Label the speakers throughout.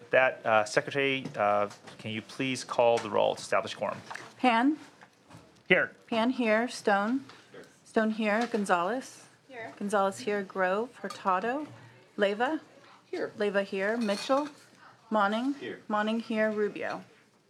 Speaker 1: with that, Secretary, can you please call the roll to establish quorum?
Speaker 2: Pan.
Speaker 1: Here.
Speaker 2: Pan here. Stone. Stone here. Gonzalez.
Speaker 3: Here.
Speaker 2: Gonzalez here. Grove. Hurtado. Leyva.
Speaker 3: Here.
Speaker 2: Leyva here. Mitchell. Monning.
Speaker 3: Here.
Speaker 2: Monning here. Rubio.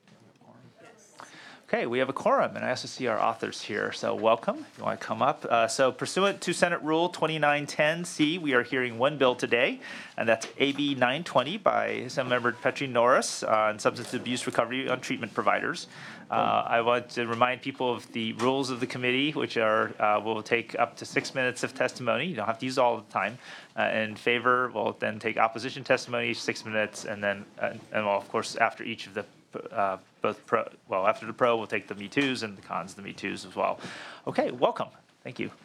Speaker 1: Okay, we have a quorum, and I also see our authors here, so welcome. If you want to come up. So pursuant to Senate Rule 2910C, we are hearing one bill today, and that's AB 920 by Assemblymember Petri Norris on substance abuse recovery on treatment providers. I want to remind people of the rules of the committee, which are will take up to 6 minutes of testimony. You don't have to use all the time. In favor, we'll then take opposition testimony, 6 minutes, and then, well, of course, after each of the after the pro, we'll take the Me Too's, and the cons, the Me Too's as well. Okay, welcome. Thank you.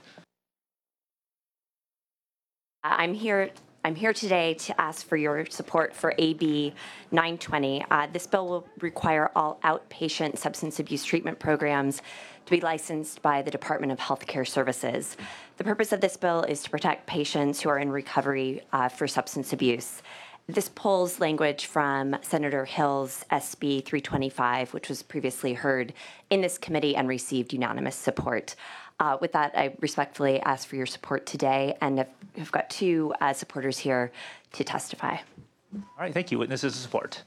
Speaker 4: I'm here today to ask for your support for AB 920. This bill will require all outpatient substance abuse treatment programs to be licensed by the Department of Health Care Services. The purpose of this bill is to protect patients who are in recovery for substance abuse. This pulls language from Senator Hill's SB 325, which was previously heard in this committee and received unanimous support. With that, I respectfully ask for your support today, and I've got two supporters here to testify.
Speaker 1: All right, thank you. Witnesses of support.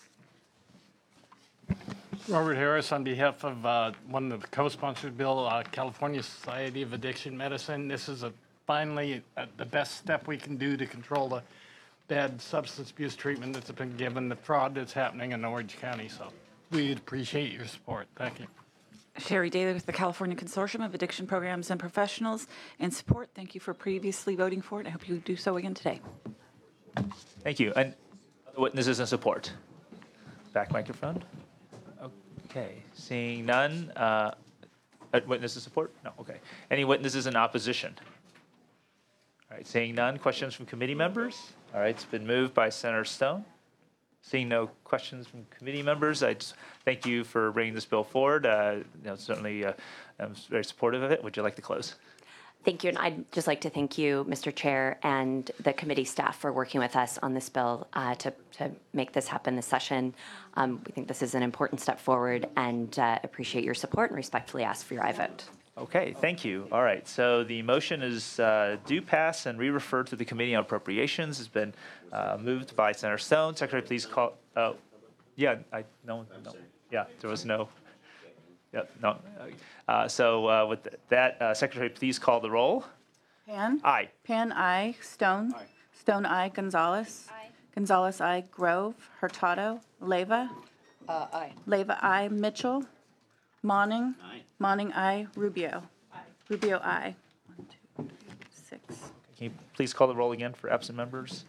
Speaker 5: Robert Harris on behalf of one of the co-sponsored bill, California Society of Addiction Medicine. This is finally the best step we can do to control the bad substance abuse treatment that's been given, the fraud that's happening in Orange County. So we'd appreciate your support. Thank you.
Speaker 6: Sherry Daly with the California Consortium of Addiction Programs and Professionals in support. Thank you for previously voting for it. I hope you do so again today.
Speaker 1: Thank you. And other witnesses in support? Back microphone. Okay, seeing none. Witnesses support? No, okay. Any witnesses in opposition? All right, seeing none. Questions from committee members? All right, it's been moved by Senator Stone. Seeing no questions from committee members, I just thank you for bringing this bill forward. Certainly, I'm very supportive of it. Would you like to close?
Speaker 4: Thank you, and I'd just like to thank you, Mr. Chair, and the committee staff for working with us on this bill to make this happen this session. We think this is an important step forward, and appreciate your support and respectfully ask for your aye vote.
Speaker 1: Okay, thank you. All right, so the motion is do pass and re-refer to the Committee on Appropriations. Has been moved by Senator Stone. Secretary, please call. Yeah, no. Yeah, there was no. Yeah, no. With that, Secretary, please call the roll.
Speaker 2: Pan.
Speaker 1: Aye.
Speaker 2: Pan aye. Stone.
Speaker 3: Aye.
Speaker 2: Stone aye. Gonzalez.
Speaker 3: Aye.
Speaker 2: Gonzalez aye. Grove. Hurtado. Leyva.
Speaker 3: Aye.
Speaker 2: Leyva aye. Mitchell. Monning.
Speaker 3: Aye.
Speaker 2: Monning aye. Rubio.
Speaker 3: Aye.
Speaker 2: Rubio aye. 1, 2, 3, 6.
Speaker 1: Can you please call the roll again for absent members?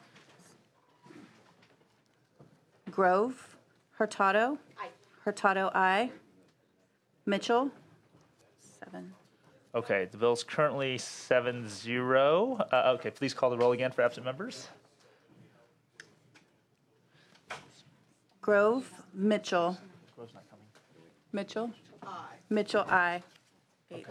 Speaker 2: Grove. Hurtado.
Speaker 3: Aye.
Speaker 2: Hurtado aye. Mitchell. 7.
Speaker 1: Okay, the bill's currently 7-0. Okay, please call the roll again for absent members.
Speaker 2: Grove. Mitchell.
Speaker 1: Grove's not coming.
Speaker 2: Mitchell.
Speaker 3: Aye.
Speaker 2: Mitchell aye. 8-0.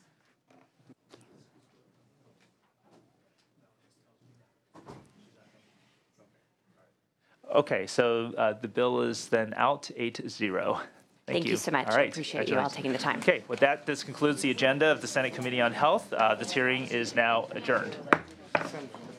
Speaker 1: Okay, so the bill is then out 8-0.
Speaker 4: Thank you so much.
Speaker 1: All right.
Speaker 4: I appreciate you all taking the time.
Speaker 1: Okay, with that, this concludes the agenda of the Senate Committee on Health. This hearing is now adjourned.